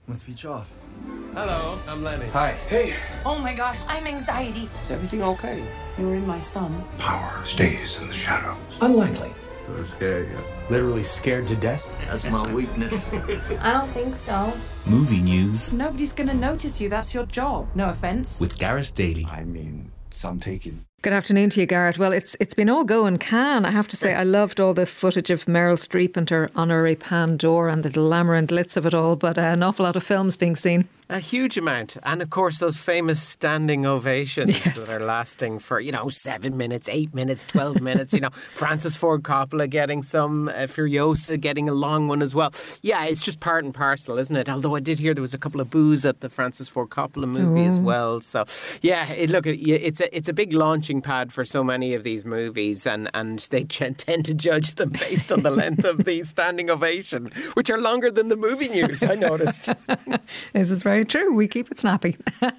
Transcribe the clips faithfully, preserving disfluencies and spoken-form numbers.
Let's beach off. Hello, I'm Lenny. Hi. Hey. Oh my gosh, I'm anxiety. Is everything okay? You're in my son. Power stays in the shadows. Unlikely. Does it scare you? Literally scared to death? That's my weakness. I don't think so. Movie news Nobody's gonna notice you, that's your job. No offence. with Gareth Daly. I mean, some taken. Good afternoon to you, Garrett. Well, it's it's been all go in Cannes. I have to say, I loved all the footage of Meryl Streep and her honorary Palme d'Or and the glamour and glitz of it all, but uh, an awful lot of films being seen. A huge amount. And of course, those famous standing ovations Yes. that are lasting for, you know, seven minutes, eight minutes, twelve minutes. You know, Francis Ford Coppola getting some, uh, Furiosa getting a long one as well. Yeah, it's just part and parcel, isn't it? Although I did hear there was a couple of boos at the Francis Ford Coppola movie as well. So, yeah, it, look, it, it's a it's a big launching pad for so many of these movies, and, and they ch- tend to judge them based on the length of the standing ovation, which are longer than the movie news, I noticed. This is very true. We keep it snappy.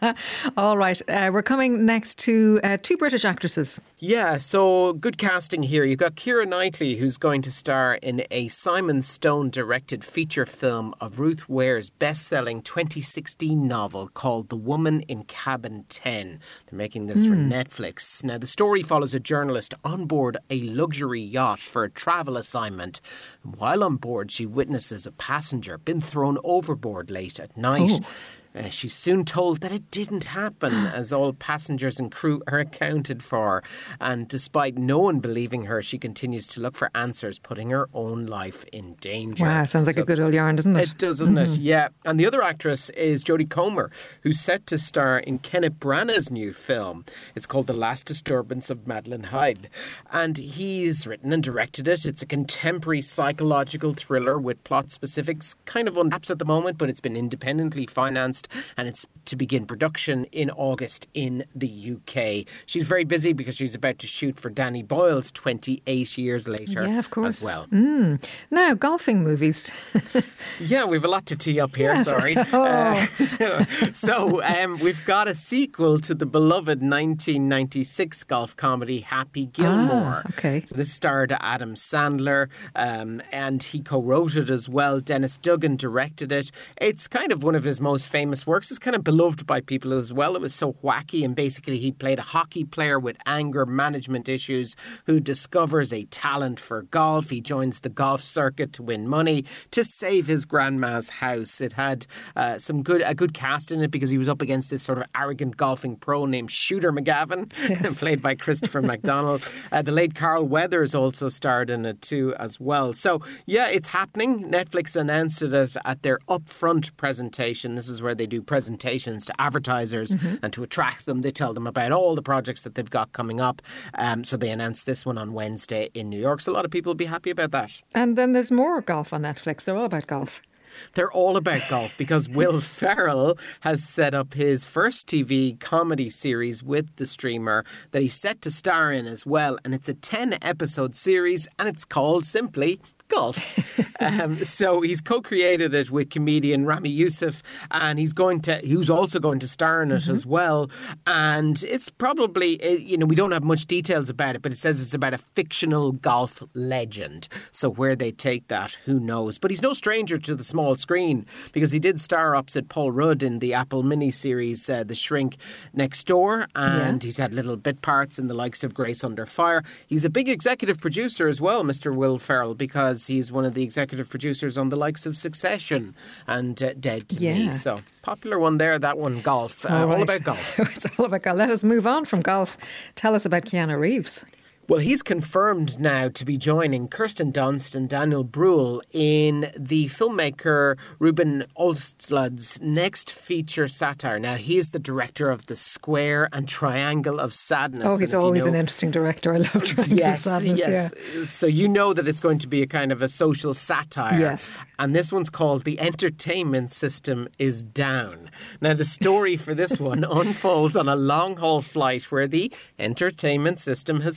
All right. Uh, we're coming next to uh, two British actresses. Yeah, so good casting here. You've got Keira Knightley, who's going to star in a Simon Stone-directed feature film of Ruth Ware's best-selling twenty sixteen novel called The Woman in Cabin ten. They're making this for Netflix. Now, the story follows a journalist on board a luxury yacht for a travel assignment. While on board, she witnesses a passenger been thrown overboard late at night. Oh. Uh, she's soon told that it didn't happen, as all passengers and crew are accounted for. And despite no one believing her, she continues to look for answers, putting her own life in danger. Wow, sounds like So a good old yarn, doesn't it? It does, doesn't it? Yeah. And the other actress is Jodie Comer, who's set to star in Kenneth Branagh's new film. It's called The Last Disturbance of Madeline Hyde. And he's written and directed it. It's a contemporary psychological thriller with plot specifics kind of on apps at the moment, but it's been independently financed, and it's to begin production in August in the U K. She's very busy because she's about to shoot for Danny Boyle's twenty-eight years later. Yeah, of course. As well. Mm. Now, golfing movies. Yeah, we've a lot to tee up here, Yes. sorry. Oh. Uh, so um, we've got a sequel to the beloved nineteen ninety-six golf comedy Happy Gilmore. Ah, okay. So this starred Adam Sandler, um, and he co-wrote it as well. Dennis Duggan directed it. It's kind of one of his most famous works. It's kind of beloved by people as well. It was so wacky, and basically he played a hockey player with anger management issues who discovers a talent for golf. He joins the golf circuit to win money to save his grandma's house. It had uh, some good a good cast in it because he was up against this sort of arrogant golfing pro named Shooter McGavin, Yes. played by Christopher McDonald. Uh, the late Carl Weathers also starred in it too as well. So yeah, it's happening. Netflix announced it at, at their upfront presentation. This is where they do presentations to advertisers, and to attract them, they tell them about all the projects that they've got coming up. Um, so they announced this one on Wednesday in New York. So a lot of people will be happy about that. And then there's more golf on Netflix. They're all about golf. They're all about golf because Will Ferrell has set up his first T V comedy series with the streamer that he's set to star in as well. And it's a ten episode series, and it's called simply Golf. um, so he's co-created it with comedian Rami Youssef, and he's going to, who's also going to star in it Mm-hmm. as well. And it's probably, uh, you know, we don't have much details about it, but it says it's about a fictional golf legend. So where they take that, who knows? But he's no stranger to the small screen because he did star opposite Paul Rudd in the Apple miniseries uh, The Shrink Next Door, and Yeah. he's had little bit parts in the likes of Grace Under Fire. He's a big executive producer as well, Mister Will Ferrell, because he's one of the executive producers on the likes of Succession and uh, Dead to Yeah. Me. So popular one there, that one, golf. Uh, all right. about golf. It's all about golf. Let us move on from golf. Tell us about Keanu Reeves. Well, he's confirmed now to be joining Kirsten Dunst and Daniel Bruhl in the filmmaker Ruben Östlund's next feature satire. Now, he is the director of The Square and Triangle of Sadness. Oh, he's And if you always know- an interesting director. I love Triangle Yes, of Sadness. yes. Yeah. So you know that it's going to be a kind of a social satire. Yes. And this one's called The Entertainment System is Down. Now, the story for this one unfolds on a long-haul flight where the entertainment system has failed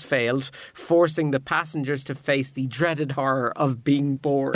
world, forcing the passengers to face the dreaded horror of being bored.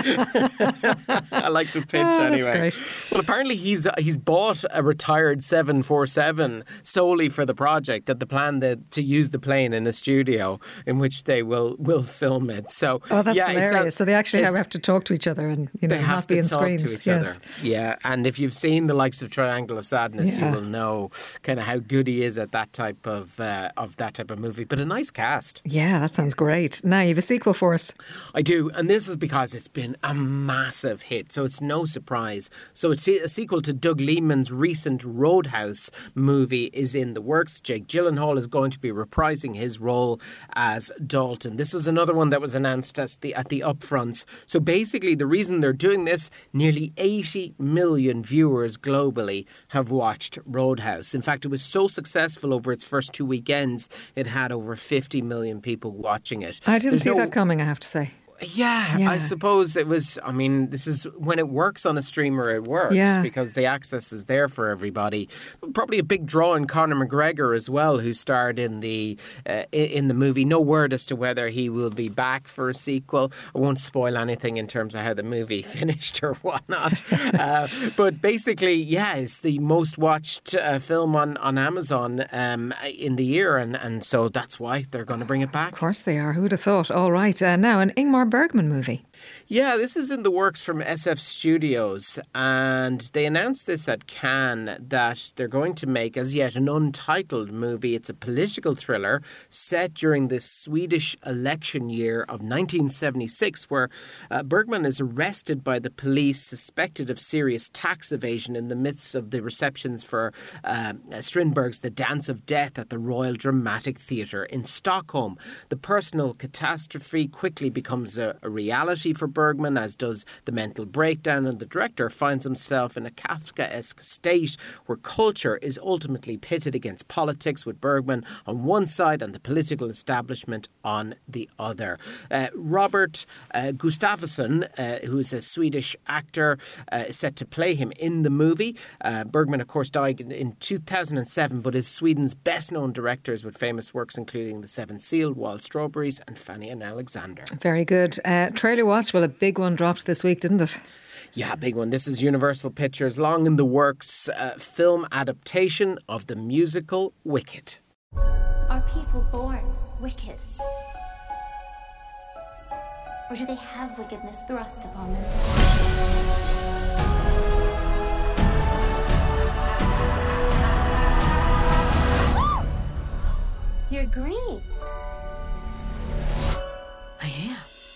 I like the pitch oh, anyway. That's great. Well, apparently he's he's bought a retired seven forty-seven solely for the project. That the plan that to use the plane in a studio in which they will will film it. So oh, that's yeah, hilarious. A, so they actually have to talk to each other and you know they have not be to in talk screens. To each yes. other. Yeah, and if you've seen the likes of Triangle of Sadness, yeah. you will know kind of how good he is at that type of uh, of that type of movie. But a nice cast. Yeah, that sounds great. Now you have a sequel for us. I do, and this is because it's been a massive hit, so it's no surprise. So it's a sequel to Doug Liman's recent Roadhouse movie is in the works. Jake Gyllenhaal is going to be reprising his role as Dalton. This was another one that was announced as the at the upfronts. So basically, the reason they're doing this, nearly eighty million viewers globally have watched Roadhouse. In fact, it was so successful over its first two weekends, it had over fifty million people watching it. I didn't There's see no... that coming, I have to say. Yeah, yeah, I suppose it was, I mean, this is when it works on a streamer, it works yeah. because the access is there for everybody. Probably a big draw in Conor McGregor as well, who starred in the uh, in the movie. No word as to whether he will be back for a sequel. I won't spoil anything in terms of how the movie finished or whatnot. uh, but basically, yeah, it's the most watched uh, film on, on Amazon um, in the year. And, and so that's why they're going to bring it back. Of course they are. Who would have thought? All right. Uh, now, an Ingmar Bergman movie. Yeah, this is in the works from S F Studios, and they announced this at Cannes that they're going to make as yet an untitled movie. It's a political thriller set during the Swedish election year of nineteen seventy-six, where uh, Bergman is arrested by the police suspected of serious tax evasion in the midst of the receptions for uh, Strindberg's The Dance of Death at the Royal Dramatic Theatre in Stockholm. The personal catastrophe quickly becomes a, a reality for Bergman, as does the mental breakdown, and the director finds himself in a Kafkaesque state where culture is ultimately pitted against politics, with Bergman on one side and the political establishment on the other. Uh, Robert uh, Gustafsson, uh, who is a Swedish actor, uh, is set to play him in the movie. Uh, Bergman, of course, died in, in two thousand seven, but is Sweden's best-known directors with famous works including The Seventh Seal, Wild Strawberries and Fanny and Alexander. Very good. Uh, trailer watch. Well, a big one dropped this week, didn't it? Yeah, big one. This is Universal Pictures' long in the works uh, film adaptation of the musical Wicked. Are people born wicked? Or do they have wickedness thrust upon them? You're green. I am.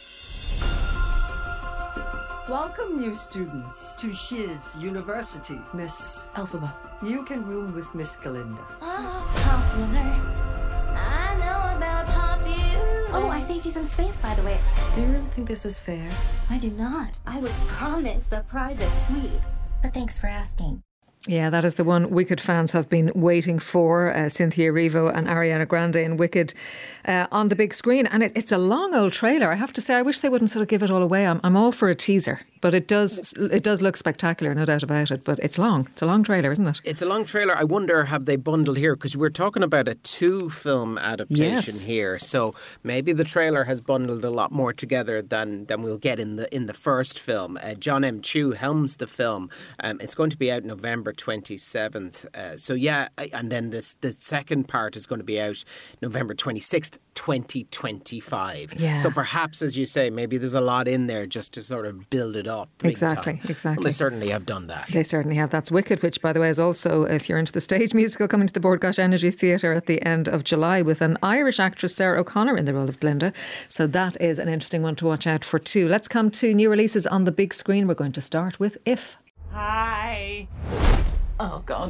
Welcome, new students, to Shiz University. Miss Elphaba. You can room with Miss Galinda. Oh, popular. I know about popular. Oh, I saved you some space, by the way. Do you really think this is fair? I do not. I was promised a private suite. But thanks for asking. Yeah, that is the one Wicked fans have been waiting for. Uh, Cynthia Erivo and Ariana Grande in Wicked uh, on the big screen. And it, it's a long old trailer. I have to say, I wish they wouldn't sort of give it all away. I'm, I'm all for a teaser, but it does it does look spectacular, no doubt about it. But it's long. It's a long trailer, isn't it? It's a long trailer. I wonder, have they bundled here? Because we're talking about a two-film adaptation yes. here. So maybe the trailer has bundled a lot more together than, than we'll get in the in the first film. Uh, John M. Chu helms the film. Um, it's going to be out November twenty-seventh. Uh, so yeah, and then this the second part is going to be out November twenty-sixth, twenty twenty-five. Yeah. So perhaps, as you say, maybe there's a lot in there just to sort of build it up. big Exactly, time. exactly. Well, they certainly have done that. They certainly have. That's Wicked, which, by the way, is also, if you're into the stage musical, coming to the Bord Gáis Energy Theatre at the end of July with an Irish actress, Sarah O'Connor, in the role of Glinda. So that is an interesting one to watch out for too. Let's come to new releases on the big screen. We're going to start with If. Hi. Oh, God.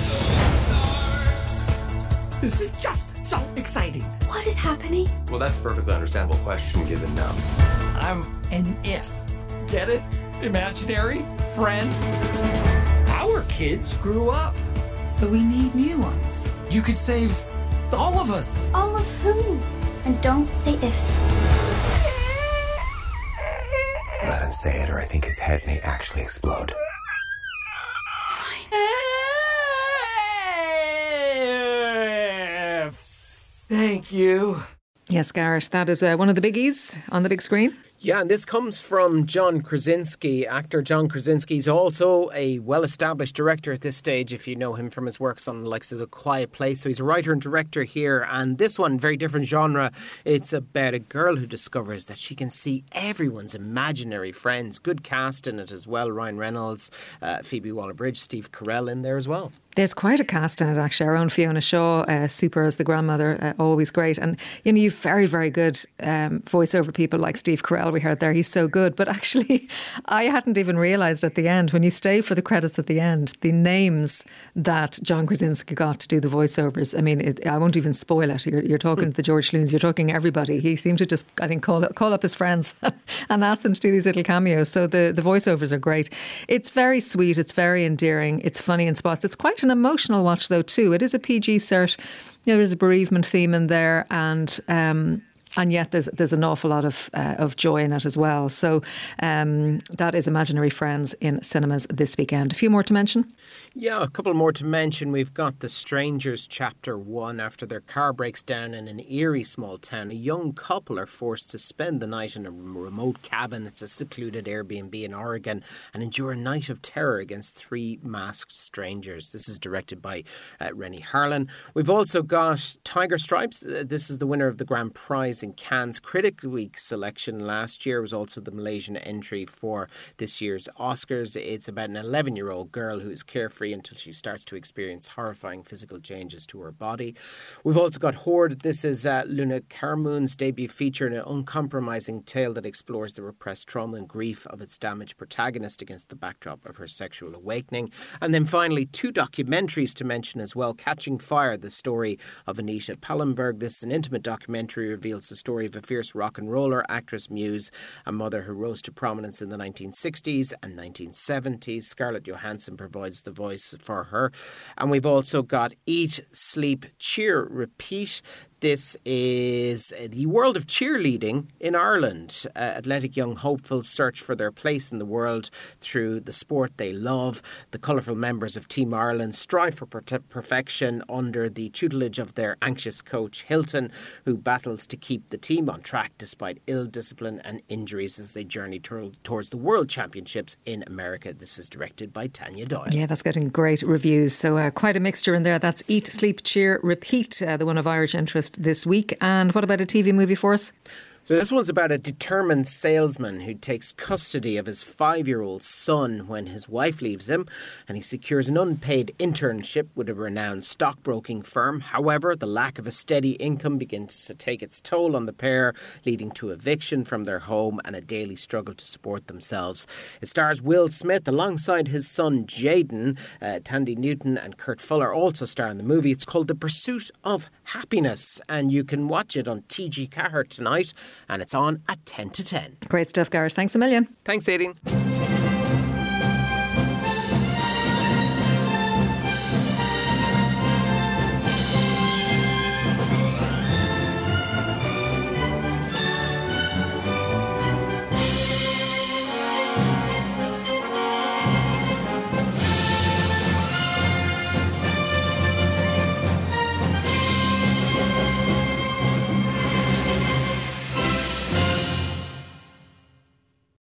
This is just so exciting. What is happening? Well, that's a perfectly understandable question given um I'm an if. Get it? Imaginary friend. Our kids grew up, so we need new ones. You could save all of us. All of whom? And don't say ifs. Let him say it, or I think his head may actually explode. Thank you. Yes, Garrett, that is uh, one of the biggies on the big screen. Yeah, and this comes from John Krasinski. Actor John Krasinski is also a well-established director at this stage, if you know him from his works on the likes of The Quiet Place. So he's a writer and director here. And this one, very different genre. It's about a girl who discovers that she can see everyone's imaginary friends. Good cast in it as well. Ryan Reynolds, uh, Phoebe Waller-Bridge, Steve Carell in there as well. There's quite a cast in it, actually. Our own Fiona Shaw, uh, super as the grandmother, uh, always great. And, you know, you've very, very good um, voiceover people like Steve Carell we heard there. He's so good. But actually, I hadn't even realised at the end, when you stay for the credits at the end, the names that John Krasinski got to do the voiceovers. I mean, it, I won't even spoil it. You're, you're talking to the George Clooney's, you're talking everybody. He seemed to just, I think, call, call up his friends and ask them to do these little cameos. So the, the voiceovers are great. It's very sweet. It's very endearing. It's funny in spots. It's quite an emotional watch though too. It is a P G cert. You know, there's a bereavement theme in there, and um, and yet there's there's an awful lot of uh, of joy in it as well. So um, that is Imaginary Friends in cinemas this weekend. A few more to mention. Yeah, a couple more to mention. We've got The Strangers Chapter one. After their car breaks down in an eerie small town, a young couple are forced to spend the night in a remote cabin. It's a secluded Airbnb in Oregon, and endure a night of terror against three masked strangers. This is directed by uh, Rennie Harlan. We've also got Tiger Stripes. Uh, this is the winner of the Grand Prize in Cannes Critic Week selection last year. It was also the Malaysian entry for this year's Oscars. It's about an eleven-year-old girl who is carefree until she starts to experience horrifying physical changes to her body. We've also got Horde. This is uh, Luna Carmoon's debut feature, an uncompromising tale that explores the repressed trauma and grief of its damaged protagonist against the backdrop of her sexual awakening. And then finally, two documentaries to mention as well. Catching Fire, the story of Anita Pallenberg. This is an intimate documentary, reveals the story of a fierce rock and roller, actress, muse, a mother who rose to prominence in the nineteen sixties and nineteen seventies. Scarlett Johansson provides the voice for her. And we've also got Eat, Sleep, Cheer, Repeat. This is the world of cheerleading in Ireland. Uh, athletic young hopefuls search for their place in the world through the sport they love. The colourful members of Team Ireland strive for per- perfection under the tutelage of their anxious coach Hilton, who battles to keep the team on track despite ill discipline and injuries as they journey to- towards the World Championships in America. This is directed by Tanya Doyle. Yeah, that's getting great reviews. So uh, quite a mixture in there. That's Eat, Sleep, Cheer, Repeat, uh, the one of Irish interest this week. And what about a T V movie for us? So this one's about a determined salesman who takes custody of his five-year-old son when his wife leaves him, and he secures an unpaid internship with a renowned stockbroking firm. However, the lack of a steady income begins to take its toll on the pair, leading to eviction from their home and a daily struggle to support themselves. It stars Will Smith alongside his son Jaden. Uh, Tandy Newton and Kurt Fuller also star in the movie. It's called The Pursuit of Happiness, and you can watch it on T G Cahir tonight. And it's on at ten to ten. Great stuff, Gareth. Thanks a million. Thanks, Aideen.